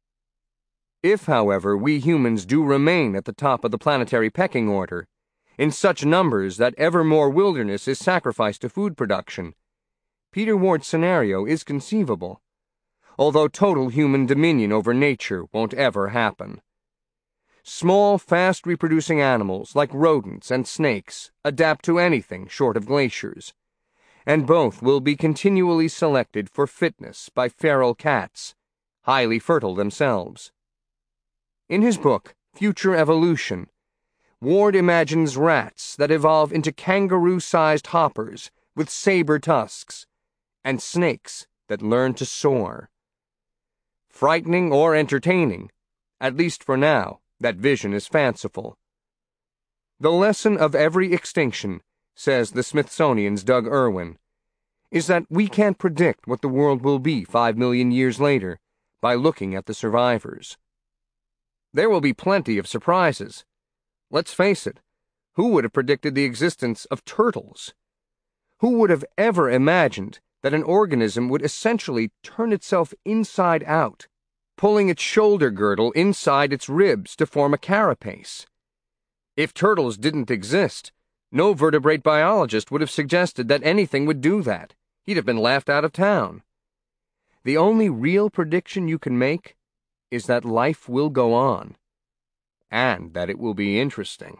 If, however, we humans do remain at the top of the planetary pecking order, in such numbers that ever more wilderness is sacrificed to food production, Peter Ward's scenario is conceivable, although total human dominion over nature won't ever happen. Small, fast-reproducing animals like rodents and snakes adapt to anything short of glaciers, and both will be continually selected for fitness by feral cats, highly fertile themselves. In his book, Future Evolution, Ward imagines rats that evolve into kangaroo-sized hoppers with saber tusks, and snakes that learn to soar. Frightening or entertaining, at least for now, that vision is fanciful. The lesson of every extinction, says the Smithsonian's Doug Irwin, is that we can't predict what the world will be five million years later by looking at the survivors. There will be plenty of surprises. Let's face it, who would have predicted the existence of turtles? Who would have ever imagined that an organism would essentially turn itself inside out, pulling its shoulder girdle inside its ribs to form a carapace? If turtles didn't exist, no vertebrate biologist would have suggested that anything would do that. He'd have been laughed out of town. The only real prediction you can make is that life will go on, and that it will be interesting.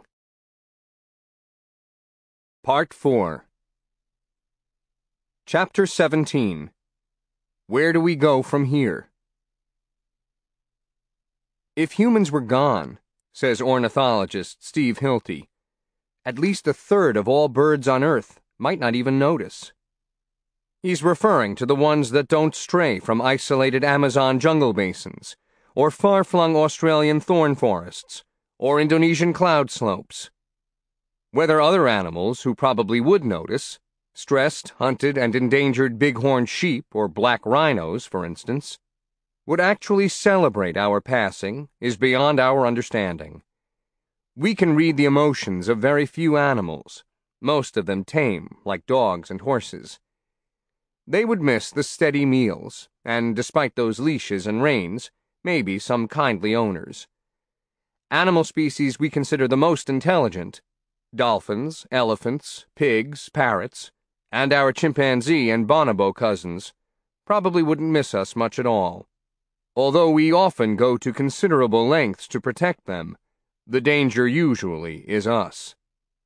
Part four. Chapter seventeen. Where do we go from here? If humans were gone, says ornithologist Steve Hilty, at least a third of all birds on Earth might not even notice. He's referring to the ones that don't stray from isolated Amazon jungle basins, or far-flung Australian thorn forests, or Indonesian cloud slopes. Whether other animals who probably would notice, stressed, hunted, and endangered bighorn sheep or black rhinos, for instance, would actually celebrate our passing is beyond our understanding. We can read the emotions of very few animals, most of them tame, like dogs and horses. They would miss the steady meals, and despite those leashes and reins, maybe some kindly owners. Animal species we consider the most intelligent, dolphins, elephants, pigs, parrots, and our chimpanzee and bonobo cousins, probably wouldn't miss us much at all. Although we often go to considerable lengths to protect them, the danger usually is us.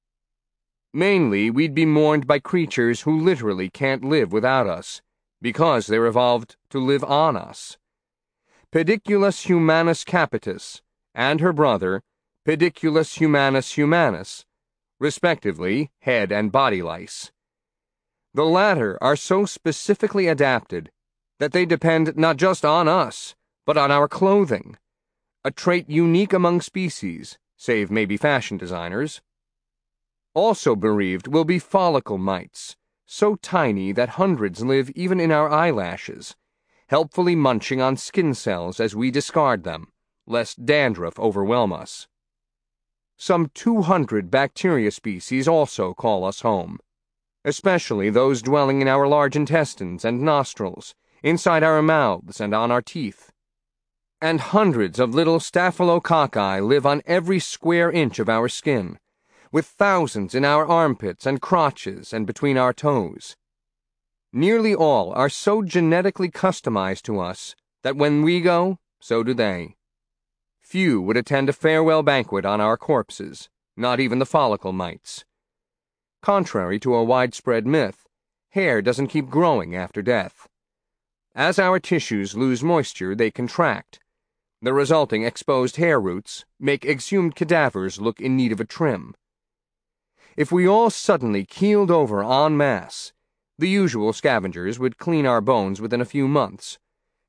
Mainly, we'd be mourned by creatures who literally can't live without us, because they're evolved to live on us. Pediculus humanus capitis and her brother, Pediculus humanus humanus, respectively head and body lice. The latter are so specifically adapted that they depend not just on us, but on our clothing, a trait unique among species, save maybe fashion designers. Also bereaved will be follicle mites, so tiny that hundreds live even in our eyelashes, helpfully munching on skin cells as we discard them, lest dandruff overwhelm us. Some two hundred bacteria species also call us home, especially those dwelling in our large intestines and nostrils, inside our mouths and on our teeth. And hundreds of little staphylococci live on every square inch of our skin, with thousands in our armpits and crotches and between our toes. Nearly all are so genetically customized to us that when we go, so do they. Few would attend a farewell banquet on our corpses, not even the follicle mites. Contrary to a widespread myth, hair doesn't keep growing after death. As our tissues lose moisture, they contract. The resulting exposed hair roots make exhumed cadavers look in need of a trim. If we all suddenly keeled over en masse, the usual scavengers would clean our bones within a few months,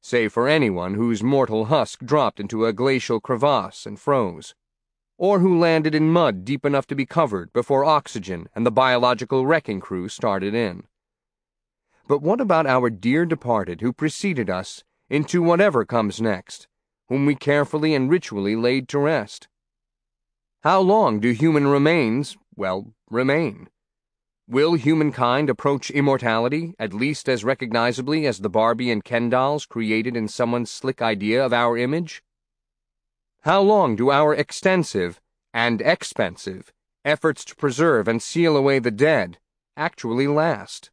save for anyone whose mortal husk dropped into a glacial crevasse and froze, or who landed in mud deep enough to be covered before oxygen and the biological wrecking crew started in. But what about our dear departed who preceded us into whatever comes next, whom we carefully and ritually laid to rest? How long do human remains, well, remain? Will humankind approach immortality at least as recognizably as the Barbie and Ken dolls created in someone's slick idea of our image? How long do our extensive and expensive efforts to preserve and seal away the dead actually last?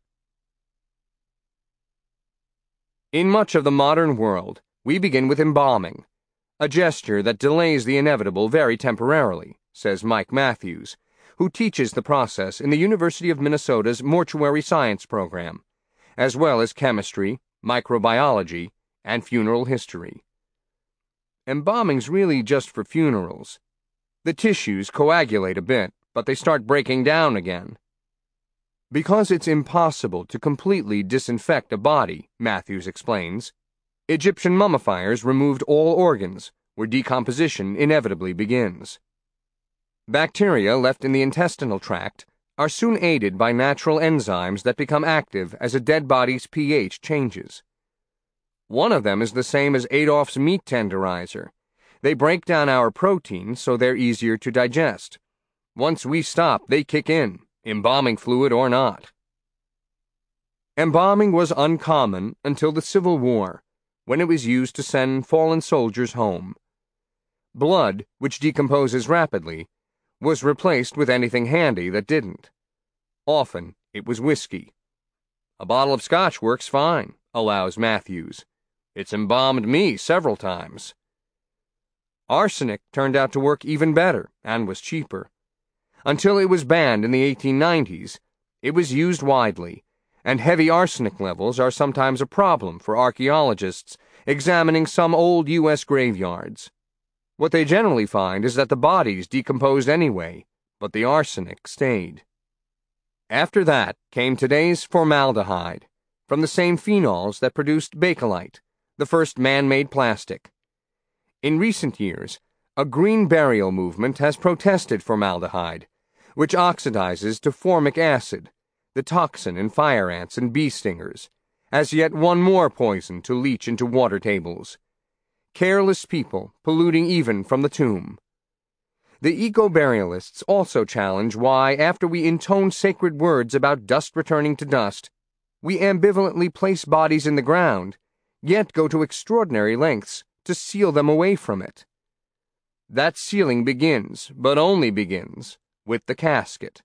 In much of the modern world, we begin with embalming, a gesture that delays the inevitable very temporarily, says Mike Matthews, who teaches the process in the University of Minnesota's mortuary science program, as well as chemistry, microbiology, and funeral history. Embalming's really just for funerals. The tissues coagulate a bit, but they start breaking down again. Because it's impossible to completely disinfect a body, Matthews explains, Egyptian mummifiers removed all organs, where decomposition inevitably begins. Bacteria left in the intestinal tract are soon aided by natural enzymes that become active as a dead body's pH changes. One of them is the same as Adolf's meat tenderizer. They break down our proteins so they're easier to digest. Once we stop, they kick in, embalming fluid or not. Embalming was uncommon until the Civil War, when it was used to send fallen soldiers home. Blood, which decomposes rapidly, was replaced with anything handy that didn't. Often, it was whiskey. A bottle of scotch works fine, allows Matthews. It's embalmed me several times. Arsenic turned out to work even better and was cheaper. Until it was banned in the eighteen nineties, it was used widely, and heavy arsenic levels are sometimes a problem for archaeologists examining some old U S graveyards. What they generally find is that the bodies decomposed anyway, but the arsenic stayed. After that came today's formaldehyde, from the same phenols that produced Bakelite, the first man-made plastic. In recent years, a green burial movement has protested formaldehyde, which oxidizes to formic acid, the toxin in fire ants and bee stingers, as yet one more poison to leach into water tables. Careless people polluting even from the tomb. The eco-burialists also challenge why, after we intone sacred words about dust returning to dust, we ambivalently place bodies in the ground, yet go to extraordinary lengths to seal them away from it. That sealing begins, but only begins, with the casket.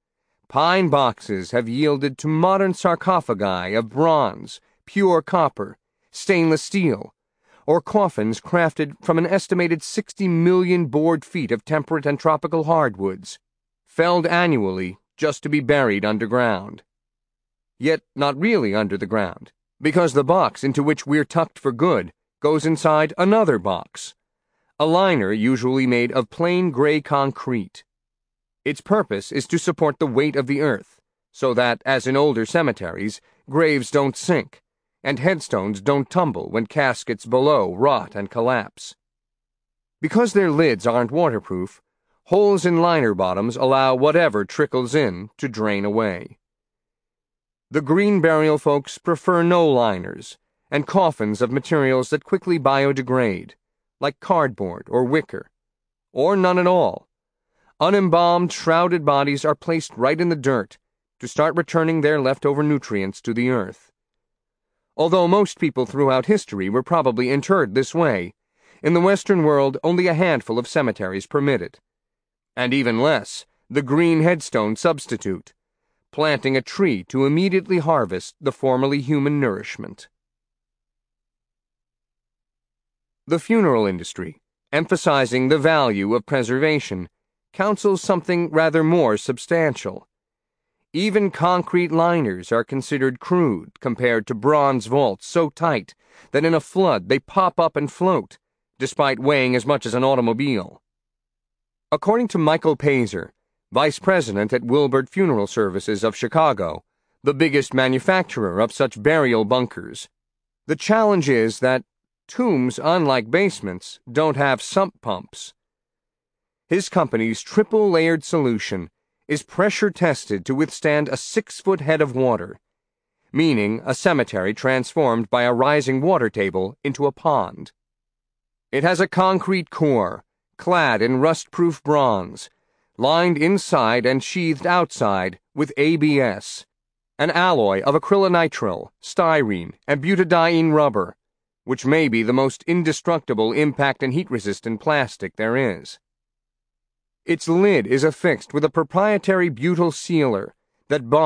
Pine boxes have yielded to modern sarcophagi of bronze, pure copper, stainless steel, or coffins crafted from an estimated sixty million board feet of temperate and tropical hardwoods, felled annually just to be buried underground. Yet not really under the ground, because the box into which we're tucked for good goes inside another box, a liner usually made of plain gray concrete. Its purpose is to support the weight of the earth, so that, as in older cemeteries, graves don't sink, and headstones don't tumble when caskets below rot and collapse. Because their lids aren't waterproof, holes in liner bottoms allow whatever trickles in to drain away. The green burial folks prefer no liners, and coffins of materials that quickly biodegrade, like cardboard or wicker, or none at all. Unembalmed, shrouded bodies are placed right in the dirt to start returning their leftover nutrients to the earth. Although most people throughout history were probably interred this way, in the Western world only a handful of cemeteries permit it, and even less the green headstone substitute, planting a tree to immediately harvest the formerly human nourishment. The funeral industry, emphasizing the value of preservation, counsels something rather more substantial. Even concrete liners are considered crude compared to bronze vaults so tight that in a flood they pop up and float, despite weighing as much as an automobile. According to Michael Pazer, vice president at Wilbert Funeral Services of Chicago, the biggest manufacturer of such burial bunkers, The challenge is that tombs, unlike basements, don't have sump pumps. His company's triple-layered solution is pressure-tested to withstand a six-foot head of water, meaning a cemetery transformed by a rising water table into a pond. It has a concrete core, clad in rust-proof bronze, lined inside and sheathed outside with A B S, an alloy of acrylonitrile, styrene, and butadiene rubber, which may be the most indestructible impact and heat-resistant plastic there is. Its lid is affixed with a proprietary butyl sealer that bonds